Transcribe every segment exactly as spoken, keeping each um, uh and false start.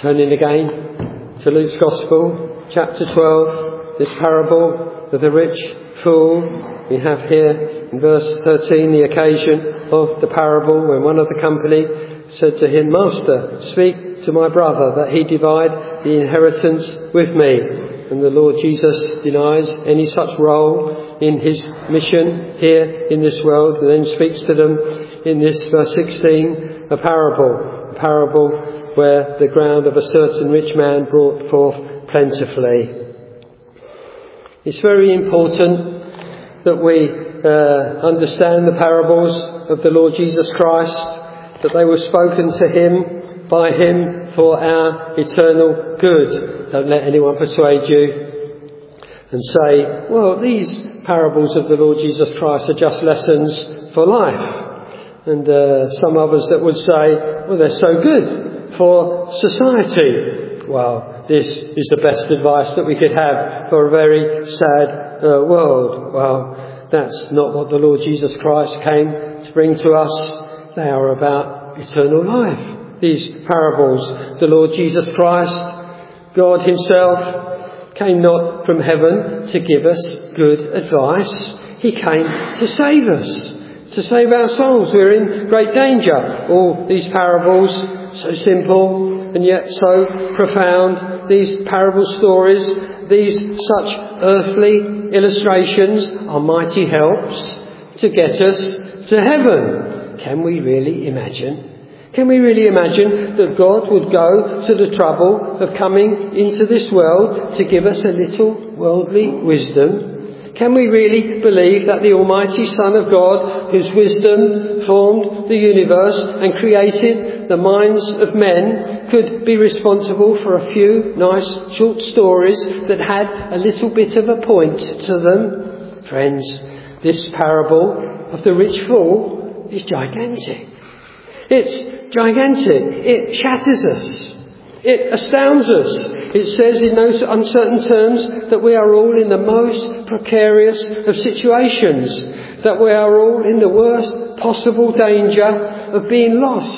Turning again to Luke's Gospel, chapter twelve, this parable of the rich fool. We have here in verse thirteen the occasion of the parable when one of the company said to him, "Master, speak to my brother that he divide the inheritance with me." And the Lord Jesus denies any such role in his mission here in this world, and then speaks to them in this verse sixteen, a parable, a parable where the ground of a certain rich man brought forth plentifully. It's very important that we uh, understand the parables of the Lord Jesus Christ, that they were spoken to him, by him, for our eternal good. Don't let anyone persuade you and say, well, these parables of the Lord Jesus Christ are just lessons for life. And uh, some others that would say, well, they're so good for society. Well, this is the best advice that we could have for a very sad uh, world. Well, that's not what the Lord Jesus Christ came to bring to us. They are about eternal life. These parables, the Lord Jesus Christ, God himself, came not from heaven to give us good advice. He came to save us, to save our souls. We're in great danger. All these parables, so simple and yet so profound, these parable stories, these such earthly illustrations are mighty helps to get us to heaven. Can we really imagine? Can we really imagine that God would go to the trouble of coming into this world to give us a little worldly wisdom? Can we really believe that the Almighty Son of God, whose wisdom formed the universe and created the minds of men, could be responsible for a few nice short stories that had a little bit of a point to them? Friends, this parable of the rich fool is gigantic. It's gigantic. It shatters us. It astounds us. It says in those uncertain terms that we are all in the most precarious of situations, that we are all in the worst possible danger of being lost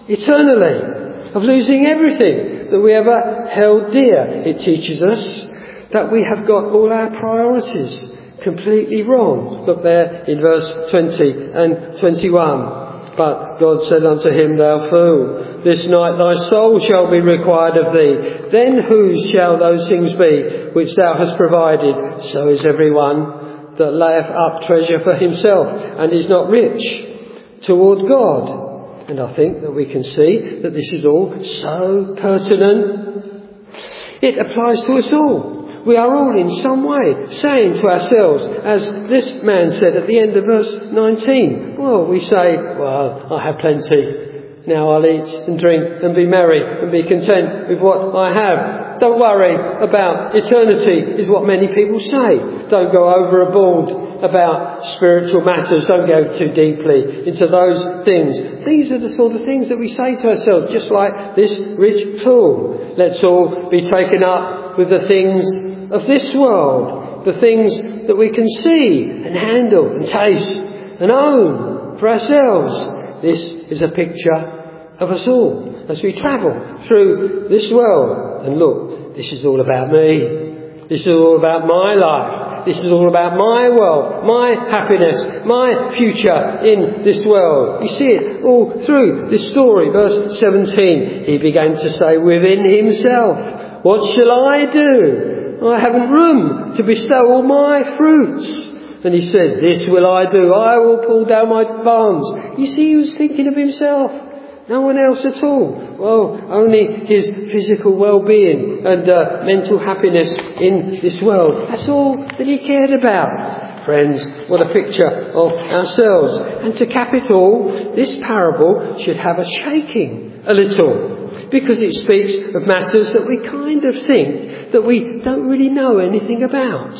eternally, of losing everything that we ever held dear. It teaches us that we have got all our priorities completely wrong. Look there in verse twenty and twenty-one. But God said unto him, "Thou fool, this night thy soul shall be required of thee. Then whose shall those things be which thou hast provided? So is every one that layeth up treasure for himself, and is not rich toward God." And I think that we can see that this is all so pertinent. It applies to us all. We are all in some way saying to ourselves, as this man said at the end of verse nineteen, well, we say, well, I have plenty. Now I'll eat and drink and be merry and be content with what I have. Don't worry about eternity, is what many people say. Don't go overboard about spiritual matters. Don't go too deeply into those things. These are the sort of things that we say to ourselves, just like this rich fool. Let's all be taken up with the things of this world, the things that we can see and handle and taste and own for ourselves. This is a picture of us all as we travel through this world. And look, this is all about me. This is all about my life. This is all about my world, my happiness, my future in this world. You see it all through this story. Verse seventeen, he began to say within himself, "What shall I do? I haven't room to bestow all my fruits." And he said, "This will I do. I will pull down my barns." You see, he was thinking of himself. No one else at all. Well, only his physical well-being and uh, mental happiness in this world. That's all that he cared about. Friends, what a picture of ourselves. And to cap it all, this parable should have us shaking a little, because it speaks of matters that we kind of think that we don't really know anything about.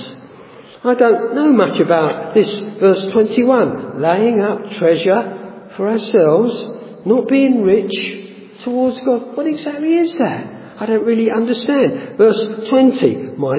I don't know much about this verse twenty-one. Laying up treasure for ourselves, not being rich towards God. What exactly is that? I don't really understand. Verse twenty. My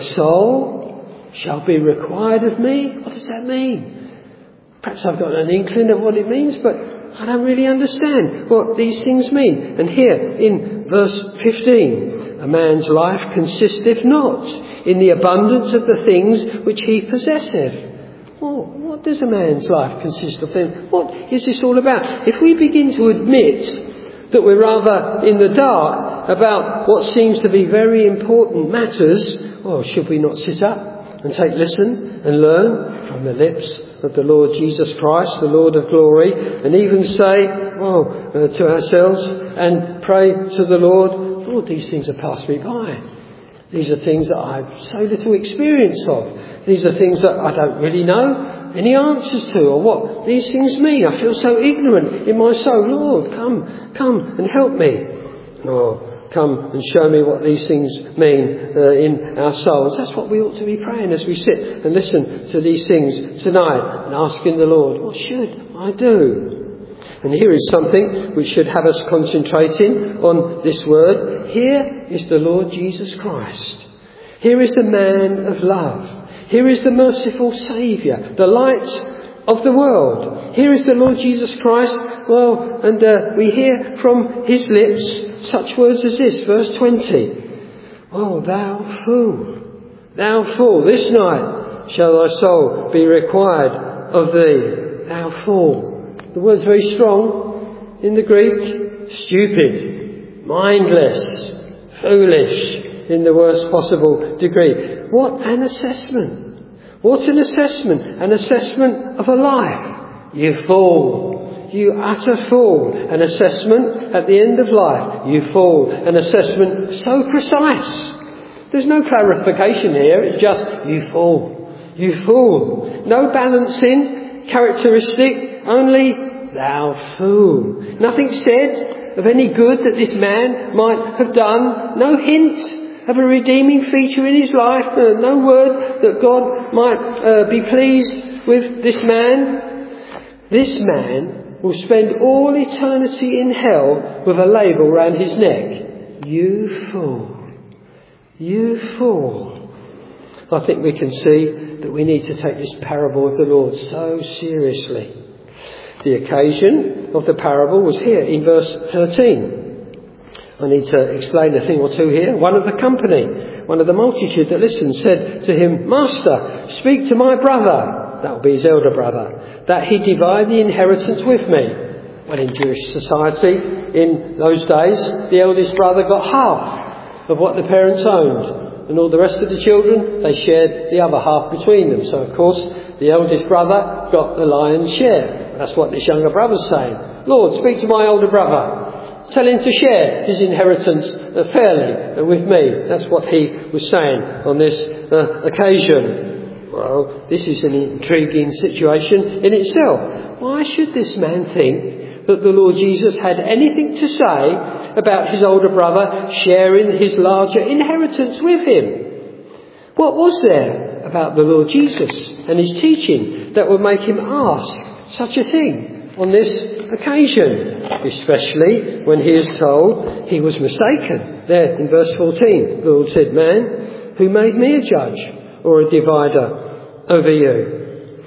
soul shall be required of me. What does that mean? Perhaps I've got an inkling of what it means, but I don't really understand what these things mean. And here in verse fifteen, a man's life consisteth not in the abundance of the things which he possesseth. Well, what does a man's life consist of then? What is this all about? If we begin to admit that we're rather in the dark about what seems to be very important matters, well, should we not sit up and take listen and learn from the lips of the Lord Jesus Christ, the Lord of glory, and even say, well, uh, to ourselves and pray to the Lord, Lord, these things have passed me by. These are things that I've so little experience of. These are things that I don't really know any answers to, or what these things mean. I feel so ignorant in my soul. Lord, come, come and help me. Or come and show me what these things mean uh, in our souls. That's what we ought to be praying as we sit and listen to these things tonight and asking the Lord, what should I do? And here is something which should have us concentrating on this word. Here is the Lord Jesus Christ. Here is the man of love. Here is the merciful Saviour, the light of the world. Here is the Lord Jesus Christ. Well, and uh, we hear from his lips such words as this, verse twenty. Oh, thou fool, thou fool, this night shall thy soul be required of thee. Thou fool. The word's very strong in the Greek. Stupid, mindless, foolish in the worst possible degree. What an assessment. What an assessment. An assessment of a life. You fool. You utter fool. An assessment at the end of life. You fool. An assessment so precise. There's no clarification here. It's just you fool. You fool. No balancing characteristic. Only thou fool. Nothing said of any good that this man might have done. No hint of a redeeming feature in his life. Uh, no word that God might uh, be pleased with this man. This man will spend all eternity in hell with a label round his neck. You fool. You fool. I think we can see that we need to take this parable of the Lord so seriously. The occasion of the parable was here in verse thirteen. I need to explain a thing or two here. One of the company, one of the multitude that listened, said to him, Master, speak to my brother, that will be his elder brother, that he divide the inheritance with me. Well, in Jewish society in those days, the eldest brother got half of what the parents owned, and all the rest of the children, they shared the other half between them. So, of course, the eldest brother got the lion's share. That's what this younger brother's saying. Lord, speak to my older brother. Tell him to share his inheritance fairly with me. That's what he was saying on this uh, occasion. Well, this is an intriguing situation in itself. Why should this man think that the Lord Jesus had anything to say about his older brother sharing his larger inheritance with him? What was there about the Lord Jesus and his teaching that would make him ask such a thing on this occasion, especially when he is told he was mistaken? There in verse fourteen, the Lord said, Man, who made me a judge or a divider over you?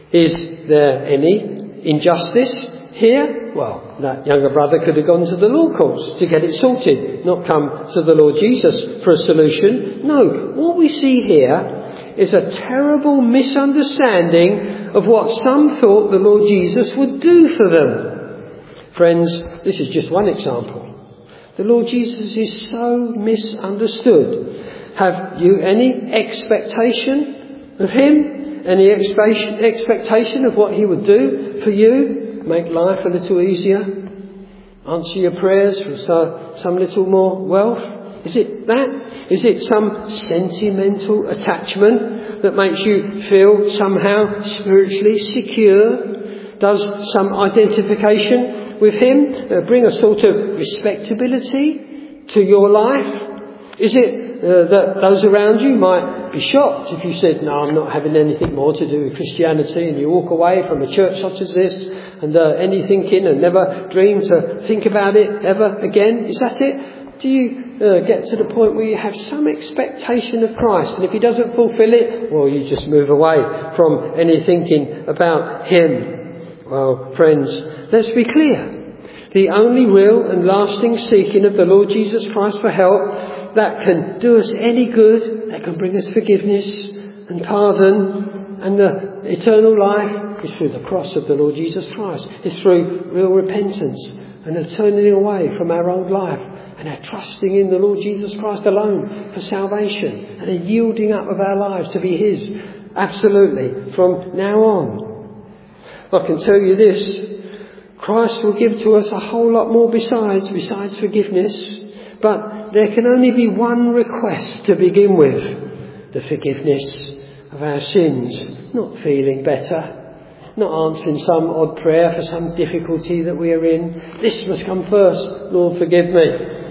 Is there any injustice here? Well, that younger brother could have gone to the law courts to get it sorted, not come to the Lord Jesus for a solution. No, what we see here is a terrible misunderstanding of what some thought the Lord Jesus would do for them. Friends, this is just one example. The Lord Jesus is so misunderstood. Have you any expectation of him? Any expectation of what he would do for you? Make life a little easier? Answer your prayers for some little more wealth? Is it that? Is it some sentimental attachment that makes you feel somehow spiritually secure? Does some identification with him uh, bring a sort of respectability to your life? Is it uh, that those around you might be shocked if you said, no, I'm not having anything more to do with Christianity, and you walk away from a church such as this and uh, any thinking and never dream to think about it ever again? Is that it? Do you uh, get to the point where you have some expectation of Christ, and if he doesn't fulfill it, well, you just move away from any thinking about him? Well, friends, let's be clear. The only real and lasting seeking of the Lord Jesus Christ for help that can do us any good, that can bring us forgiveness and pardon and the eternal life, is through the cross of the Lord Jesus Christ. It's through real repentance and a turning away from our old life and our trusting in the Lord Jesus Christ alone for salvation and a yielding up of our lives to be His, absolutely, from now on. I can tell you this, Christ will give to us a whole lot more besides, besides forgiveness. But there can only be one request to begin with, the forgiveness of our sins. Not feeling better, not answering some odd prayer for some difficulty that we are in. This must come first. Lord, forgive me.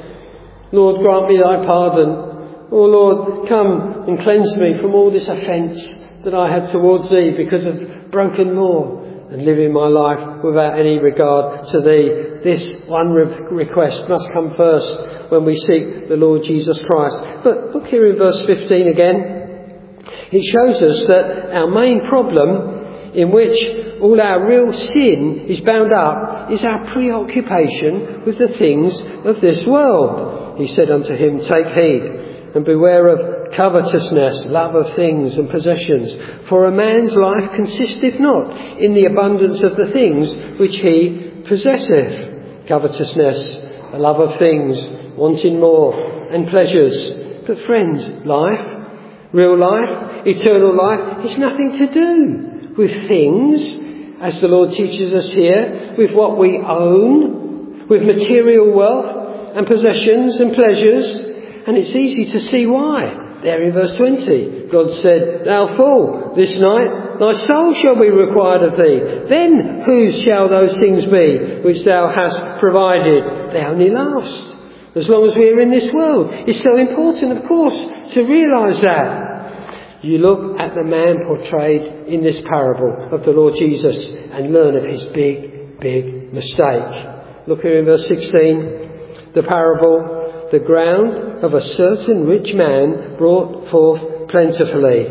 Lord, grant me thy pardon. Oh Lord, come and cleanse me from all this offence that I had towards thee because of broken law, and living my life without any regard to thee. This one re- request must come first when we seek the Lord Jesus Christ. But look here in verse fifteen again. It shows us that our main problem, in which all our real sin is bound up, is our preoccupation with the things of this world. He said unto him, take heed and beware of covetousness, love of things and possessions. For a man's life consisteth not in the abundance of the things which he possesseth. Covetousness, a love of things, wanting more, and pleasures. But friends, life, real life, eternal life, is nothing to do with things, as the Lord teaches us here, with what we own, with material wealth and possessions and pleasures. And it's easy to see why. There in verse twenty, God said, thou fool, this night thy soul shall be required of thee. Then whose shall those things be which thou hast provided? They only last as long as we are in this world. It's so important, of course, to realise that. You look at the man portrayed in this parable of the Lord Jesus and learn of his big, big mistake. Look here in verse sixteen, the parable. The ground of a certain rich man brought forth plentifully.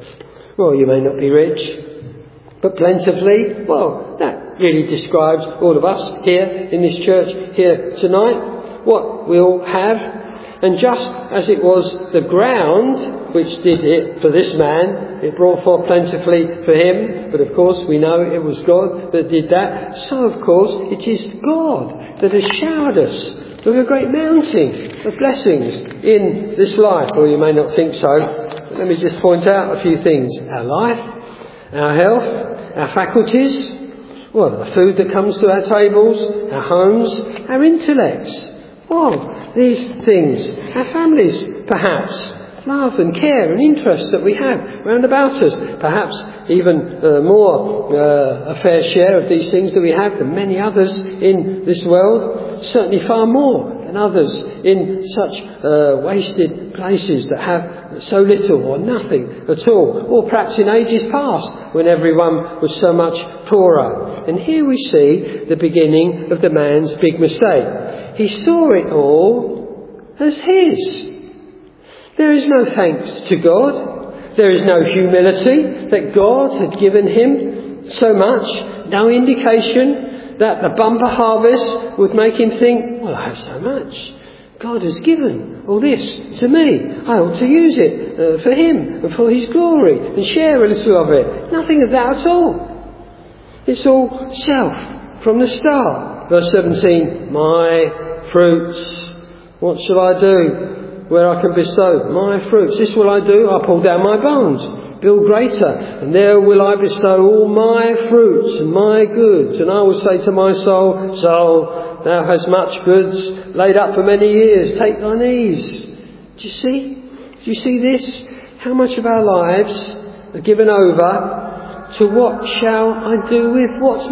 Well, you may not be rich, but plentifully, well, that really describes all of us here in this church here tonight, what we all have. And just as it was the ground which did it for this man, it brought forth plentifully for him, but of course we know it was God that did that, so of course it is God that has showered us with a great mountain of blessings in this life. Or you may not think so, but let me just point out a few things. Our life, our health, our faculties, well, the food that comes to our tables, our homes, our intellects. Well, these things, our families, perhaps, love and care and interest that we have round about us. Perhaps even uh, more, uh, a fair share of these things that we have than many others in this world. Certainly far more than others in such uh, wasted places that have so little or nothing at all. Or perhaps in ages past when everyone was so much poorer. And here we see the beginning of the man's big mistake. He saw it all as his. There is no thanks to God. There is no humility that God had given him so much. No indication that the bumper harvest would make him think, well, I have so much. God has given all this to me. I ought to use it uh, for him and for his glory and share a little of it. Nothing of that at all. It's all self from the start. Verse seventeen, my fruits. What shall I do? Where I can bestow my fruits. This will I do. I'll pull down my barns, build greater, and there will I bestow all my fruits and my goods. And I will say to my soul, soul, thou hast much goods laid up for many years. Take thine ease. Do you see? Do you see this? How much of our lives are given over to what shall I do with what's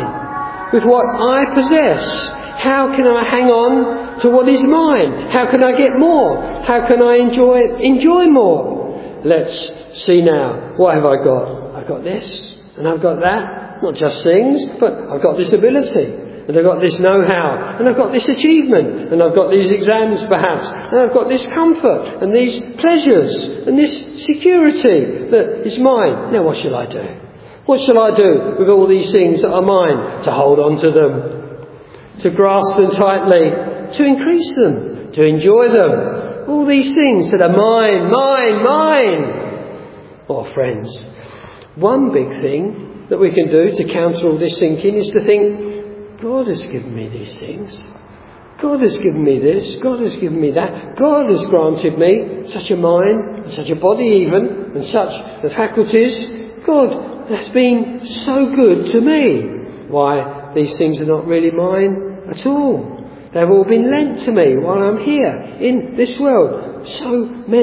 mine, with what I possess? How can I hang on to what is mine? How can I get more? How can I enjoy enjoy more? Let's see now. What have I got? I've got this and I've got that. Not just things, but I've got this ability and I've got this know-how and I've got this achievement and I've got these exams perhaps and I've got this comfort and these pleasures and this security that is mine. Now what shall I do? What shall I do with all these things that are mine? To hold on to them, to grasp them tightly, to increase them, to enjoy them. All these things that are mine, mine, mine. Oh, friends, one big thing that we can do to counter all this thinking is to think, God has given me these things. God has given me this. God has given me that. God has granted me such a mind, and such a body even, and such the faculties. God has been so good to me. Why, these things are not really mine at all. They've all been lent to me while I'm here in this world. So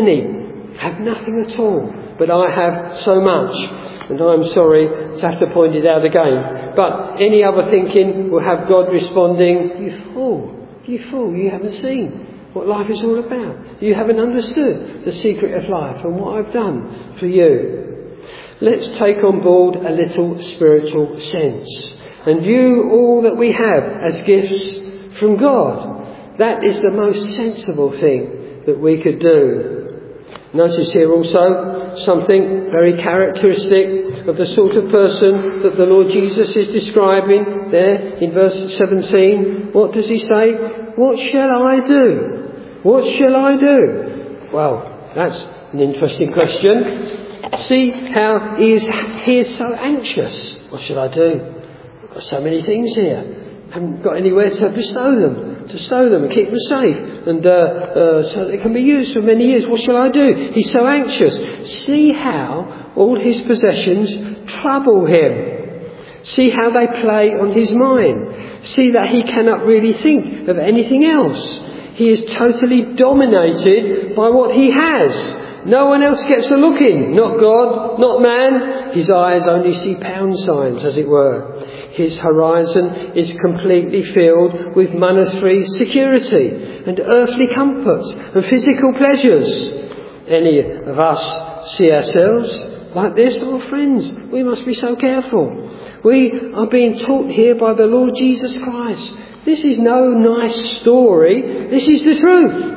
many have nothing at all, but I have so much. And I'm sorry to have to point it out again. But any other thinking will have God responding, you fool. You fool, you haven't seen what life is all about. You haven't understood the secret of life and what I've done for you. Let's take on board a little spiritual sense and view all that we have as gifts from God. That is the most sensible thing that we could do. Notice here also something very characteristic of the sort of person that the Lord Jesus is describing there in verse seventeen. What does he say? What shall I do? What shall I do? Well, that's an interesting question. See how he is, he is so anxious. What shall I do? I've got so many things here. I haven't got anywhere to bestow them, to stow them and keep them safe, and uh, uh, so they can be used for many years. What shall I do? He's so anxious. See how all his possessions trouble him. See how they play on his mind. See that he cannot really think of anything else. He is totally dominated by what he has. No one else gets a look in. Not God, not man. His eyes only see pound signs, as it were. His horizon is completely filled with monetary security and earthly comforts and physical pleasures. Any of us see ourselves like this? Oh, friends, we must be so careful. We are being taught here by the Lord Jesus Christ. This is no nice story. This is the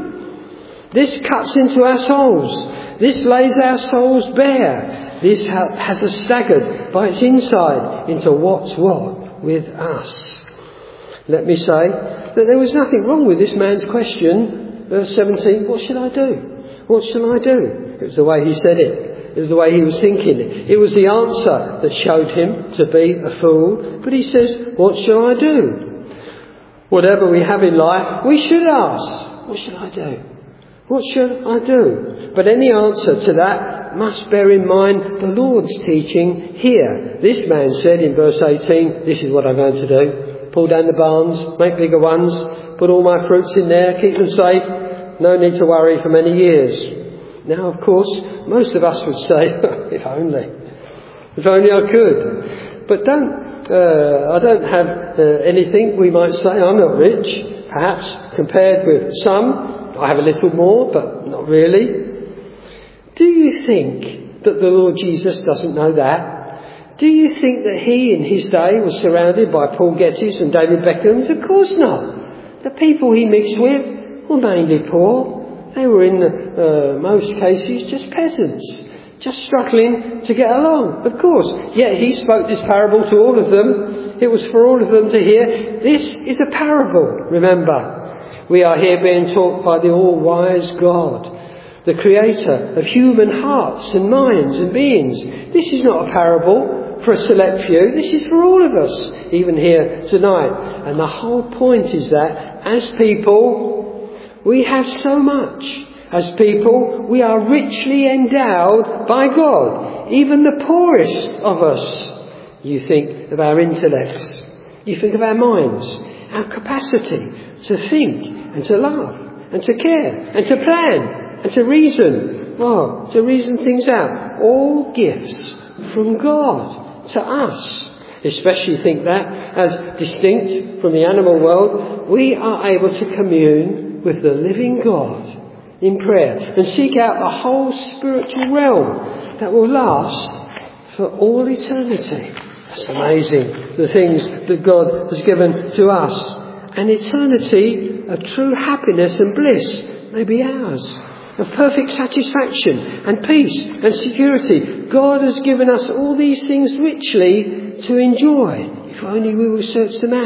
truth. This cuts into our souls. This lays our souls bare. This has us staggered by its inside into what's what with us. Let me say that there was nothing wrong with this man's question, verse seventeen, what shall I do? What shall I do? It was the way he said it. It was the way he was thinking it. It was the answer that showed him to be a fool. But he says, what shall I do? Whatever we have in life, we should ask, what shall I do? What should I do? But any answer to that must bear in mind the Lord's teaching here. This man said in verse eighteen, this is what I'm going to do. Pull down the barns, make bigger ones, put all my fruits in there, keep them safe. No need to worry for many years. Now, of course, most of us would say, if only. If only I could. But don't, uh, I don't have uh, anything, we might say. I'm not rich, perhaps, compared with some. I have a little more, but not really. Do you think that the Lord Jesus doesn't know that? Do you think that he in his day was surrounded by Paul Gettys and David Beckhams? Of course not. The people he mixed with were mainly poor. They were in uh, most cases just peasants, just struggling to get along. Of course, yet he spoke this parable to all of them. It was for all of them to hear. This is a parable, remember. We are here being taught by the all-wise God, the creator of human hearts and minds and beings. This is not a parable for a select few. This is for all of us, even here tonight. And the whole point is that as people, we have so much. As people, we are richly endowed by God. Even the poorest of us. You think of our intellects. You think of our minds, our capacity to think and to love and to care and to plan and to reason. Oh, to reason things out. All gifts from God to us. Especially think that as distinct from the animal world, we are able to commune with the living God in prayer and seek out the whole spiritual realm that will last for all eternity. That's amazing, the things that God has given to us. An eternity of true happiness and bliss may be ours, of perfect satisfaction and peace and security. God has given us all these things richly to enjoy, if only we will search them out.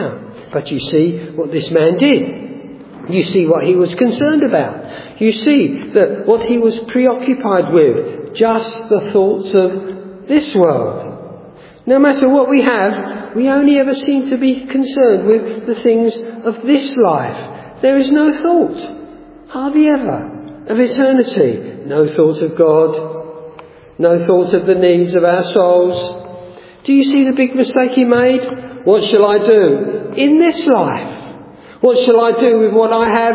But you see what this man did. You see what he was concerned about. You see that what he was preoccupied with, just the thoughts of this world. No matter what we have, we only ever seem to be concerned with the things of this life. There is no thought, hardly ever, of eternity. No thought of God. No thought of the needs of our souls. Do you see the big mistake he made? What shall I do in this life? What shall I do with what I have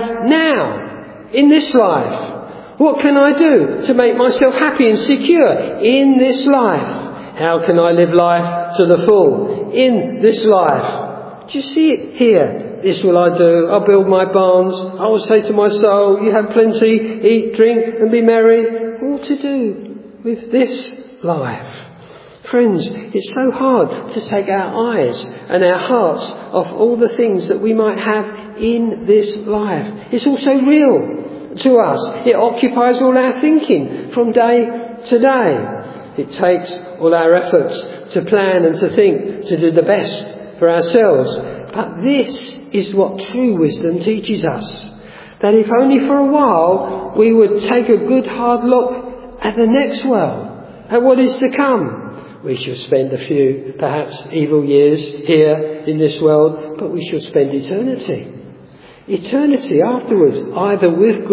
now in this life? What can I do to make myself happy and secure in this life? How can I live life to the full in this life? Do you see it here? This will I do. I'll build my barns. I will say to my soul, you have plenty, eat, drink and be merry. All to do with this life. Friends, it's so hard to take our eyes and our hearts off all the things that we might have in this life. It's also real to us. It occupies all our thinking from day to day. It takes all our efforts to plan and to think, to do the best for ourselves. But this is what true wisdom teaches us. That if only for a while we would take a good hard look at the next world, at what is to come. We shall spend a few, perhaps, evil years here in this world, but we shall spend eternity. Eternity afterwards, either with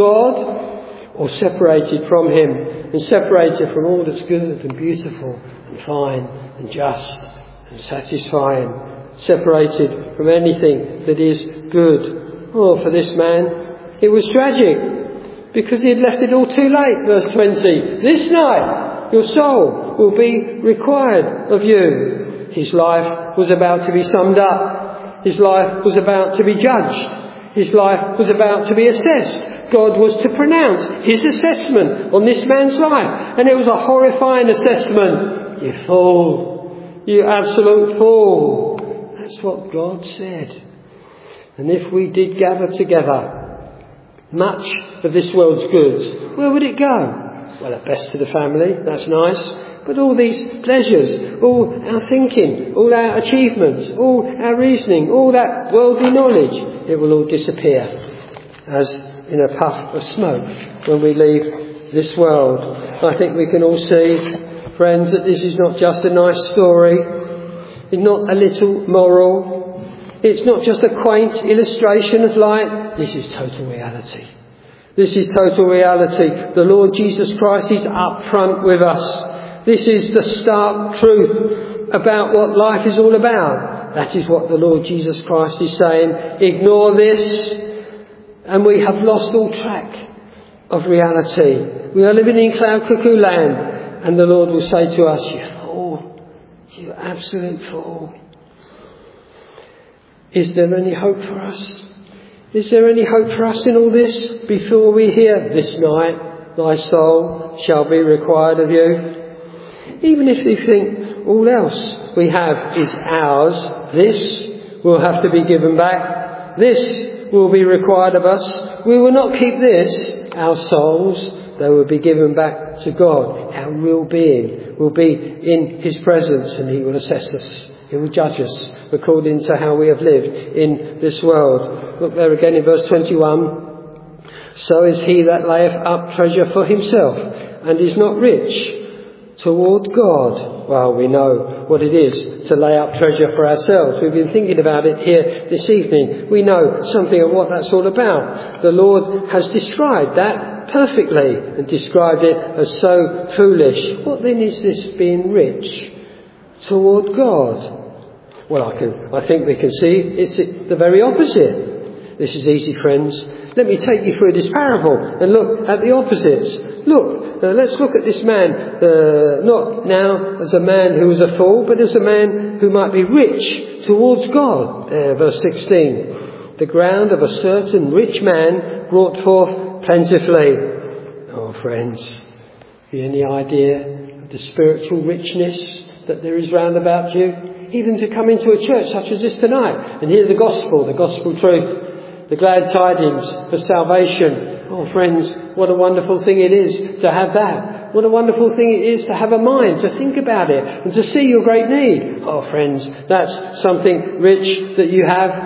God or separated from Him and separated from all that's good and beautiful and fine and just and satisfying. Separated from anything that is good. Oh, for this man, it was tragic because he had left it all too late. Verse twenty. This night, your soul will be required of you. His life was about to be summed up. His life was about to be judged. His life was about to be assessed. God was to pronounce His assessment on this man's life. And it was a horrifying assessment. You fool. You absolute fool. That's what God said. And if we did gather together much of this world's goods, where would it go? Well, at best to the family, that's nice. But all these pleasures, all our thinking, all our achievements, all our reasoning, all that worldly knowledge, it will all disappear as in a puff of smoke when we leave this world. I think we can all see, friends, that this is not just a nice story. It's not a little moral. It's not just a quaint illustration of light. This is total reality. This is total reality. The Lord Jesus Christ is up front with us. This is the stark truth about what life is all about. That is what the Lord Jesus Christ is saying. Ignore this and we have lost all track of reality. We are living in cloud cuckoo land and the Lord will say to us, you fool, you absolute fool. Is there any hope for us? Is there any hope for us in all this before we hear, this night thy soul shall be required of you? Even if we think all else we have is ours, this will have to be given back. This will be required of us. We will not keep this, our souls. They will be given back to God. Our real being will be in His presence and He will assess us. He will judge us according to how we have lived in this world. Look there again in verse twenty-one. So is he that layeth up treasure for himself and is not rich toward God. Well, we know what it is to lay up treasure for ourselves. We've been thinking about it here this evening. We know something of what that's all about. The Lord has described that perfectly and described it as so foolish. What then is this being rich toward God? Well, I can, I think we can see it's the very opposite. This is easy, friends. Let me take you through this parable and look at the opposites. Look, uh, let's look at this man, uh, not now as a man who is a fool, but as a man who might be rich towards God. Uh, verse sixteen. The ground of a certain rich man brought forth plentifully. Oh, friends, have you any idea of the spiritual richness that there is round about you? Even to come into a church such as this tonight and hear the gospel, the gospel truth, the glad tidings of salvation. Oh, friends, what a wonderful thing it is to have that. What a wonderful thing it is to have a mind, to think about it and to see your great need. Oh, friends, that's something rich that you have.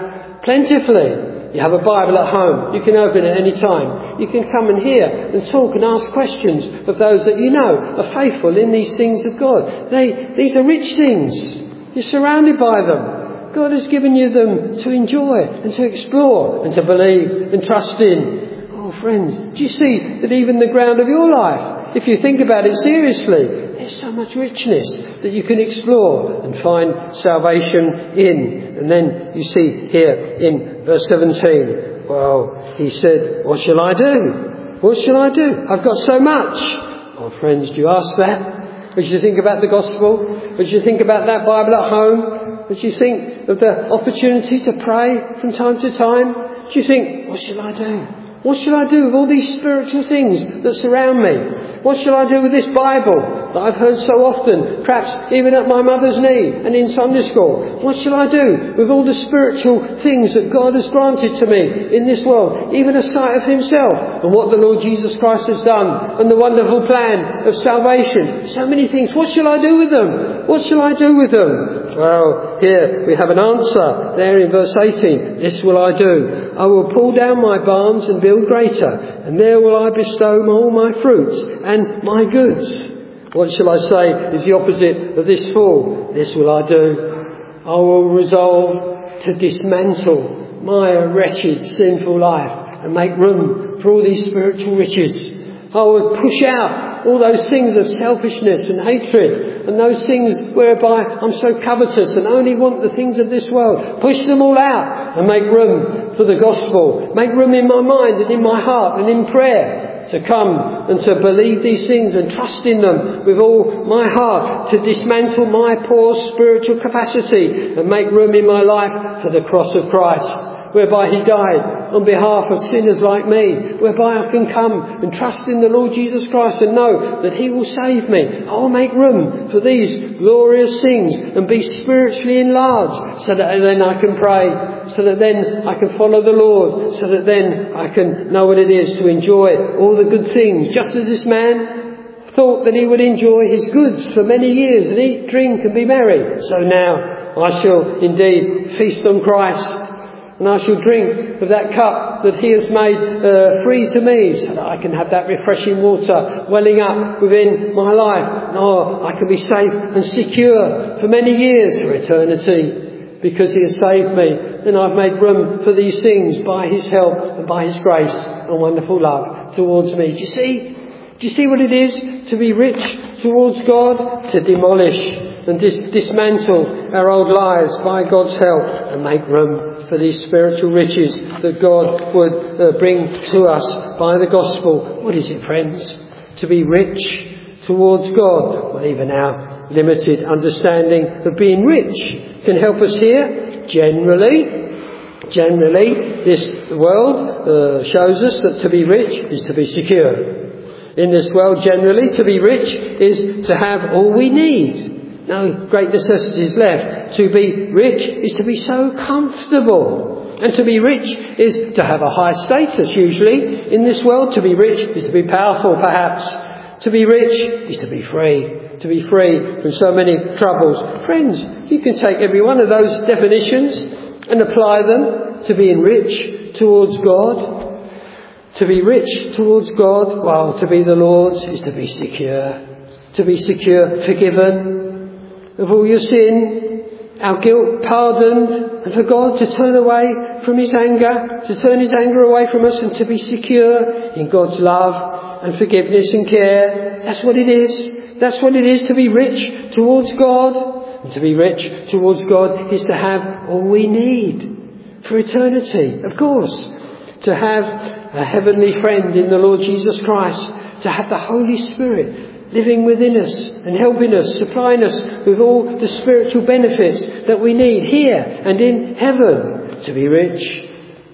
plentifully. You have a Bible at home. You can open it any time. You can come and hear and talk and ask questions of those that you know are faithful in these things of God. They, these are rich things. You're surrounded by them. God has given you them to enjoy and to explore and to believe and trust in. Oh, friends, do you see that even the ground of your life, if you think about it seriously, there's so much richness that you can explore and find salvation in. And then you see here in verse seventeen, well, he said, what shall I do? What shall I do? I've got so much. Oh, friends, do you ask that? As you think about the gospel, as you think about that Bible at home, as you think of the opportunity to pray from time to time, do you think, what shall I do? What shall I do with all these spiritual things that surround me? What shall I do with this Bible that I've heard so often, perhaps even at my mother's knee and in Sunday school? What shall I do with all the spiritual things that God has granted to me in this world, even a sight of himself and what the Lord Jesus Christ has done and the wonderful plan of salvation? So many things. What shall I do with them? What shall I do with them? Well, here we have an answer there in verse eighteen. This will I do. I will pull down my barns and build greater, and there will I bestow all my fruits and my goods. What shall I say is the opposite of this fall? This will I do. I will resolve to dismantle my wretched, sinful life and make room for all these spiritual riches. I will push out all those things of selfishness and hatred and those things whereby I'm so covetous and only want the things of this world. Push them all out and make room for the gospel. Make room in my mind and in my heart and in prayer to come and to believe these things and trust in them with all my heart, to dismantle my poor spiritual capacity and make room in my life for the cross of Christ, whereby he died on behalf of sinners like me, whereby I can come and trust in the Lord Jesus Christ and know that he will save me. I will make room for these glorious things and be spiritually enlarged so that then I can pray, so that then I can follow the Lord, so that then I can know what it is to enjoy all the good things, just as this man thought that he would enjoy his goods for many years and eat, drink and be merry. So now I shall indeed feast on Christ, and I shall drink of that cup that he has made uh, free to me, so that I can have that refreshing water welling up within my life. And oh, I can be safe and secure for many years, for eternity, because he has saved me. And I've made room for these things by his help and by his grace and wonderful love towards me. Do you see? Do you see what it is to be rich towards God? To demolish and dis- dismantle our old lives by God's help and make room for these spiritual riches that God would uh, bring to us by the gospel. What is it, friends? To be rich towards God. Well, even our limited understanding of being rich can help us here. Generally, generally, this world uh, shows us that to be rich is to be secure. In this world, generally, to be rich is to have all we need. No great necessities left. To be rich is to be so comfortable. And to be rich is to have a high status, usually, in this world. To be rich is to be powerful, perhaps. To be rich is to be free. To be free from so many troubles. Friends, you can take every one of those definitions and apply them to being rich towards God. To be rich towards God, well, to be the Lord's is to be secure. To be secure, forgiven of all your sin, our guilt pardoned, and for God to turn away from his anger, to turn his anger away from us and to be secure in God's love and forgiveness and care. That's what it is. That's what it is to be rich towards God. And to be rich towards God is to have all we need for eternity, of course. To have a heavenly friend in the Lord Jesus Christ. To have the Holy Spirit living within us and helping us, supplying us with all the spiritual benefits that we need here and in heaven. To be rich.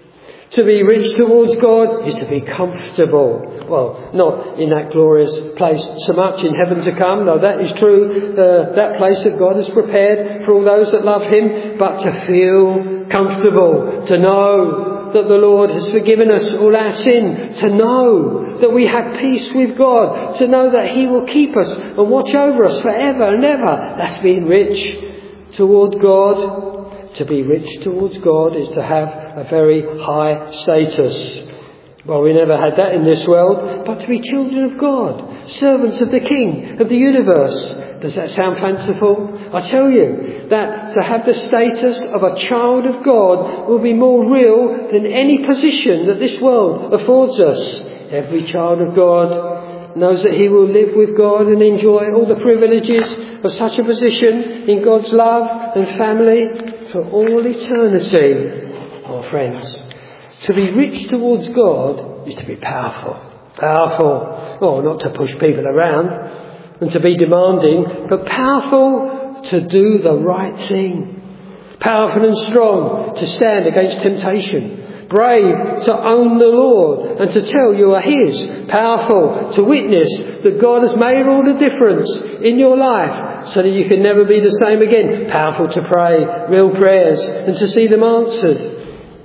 To be rich towards God is to be comfortable. Well, not in that glorious place so much in heaven to come. No, that is true. Uh, that place that God has prepared for all those that love him. But to feel comfortable. To know that the Lord has forgiven us all our sin. To know that we have peace with God. To know that he will keep us and watch over us forever and ever. That's being rich towards God. To be rich towards God is to have a very high status. Well, we never had that in this world, but to be children of God, servants of the King of the universe. Does that sound fanciful? I tell you that to have the status of a child of God will be more real than any position that this world affords us. Every child of God knows that he will live with God and enjoy all the privileges of such a position in God's love and family for all eternity. Oh, friends, to be rich towards God is to be powerful. Powerful. Oh, not to push people around and to be demanding, but powerful to do the right thing. Powerful and strong to stand against temptation. Brave to own the Lord and to tell you are His. Powerful to witness that God has made all the difference in your life so that you can never be the same again. Powerful to pray real prayers and to see them answered.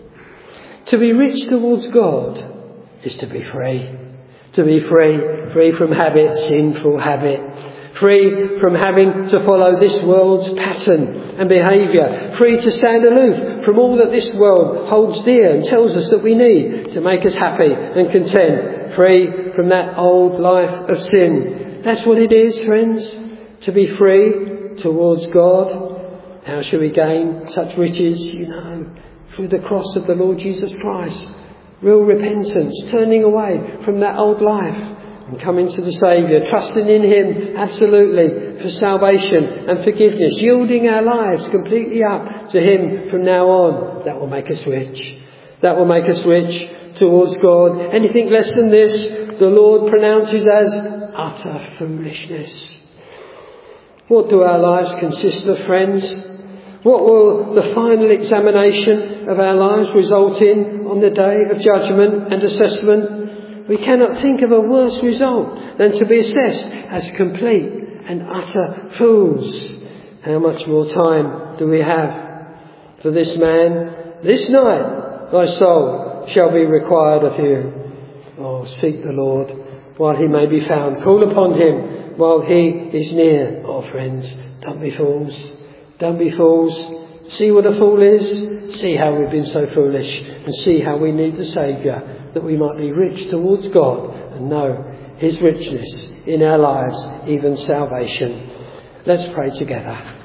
To be rich towards God is to be free. To be free. Free from habit, sinful habit. Free from having to follow this world's pattern and behaviour. Free to stand aloof from all that this world holds dear and tells us that we need to make us happy and content. Free from that old life of sin. That's what it is, friends. To be free towards God. How shall we gain such riches? You know, through the cross of the Lord Jesus Christ. Real repentance, turning away from that old life and coming to the Saviour, trusting in Him absolutely for salvation and forgiveness, yielding our lives completely up to Him from now on. That will make us rich. That will make us rich towards God. Anything less than this, the Lord pronounces as utter foolishness. What do our lives consist of, friends? What will the final examination of our lives result in on the day of judgment and assessment? We cannot think of a worse result than to be assessed as complete and utter fools. How much more time do we have for this man? This night thy soul shall be required of you. Oh, seek the Lord while He may be found. Call upon Him while He is near. Oh, friends, don't be fools. Don't be fools. See what a fool is. See how we've been so foolish. And see how we need the Saviour, that we might be rich towards God and know His richness in our lives, even salvation. Let's pray together.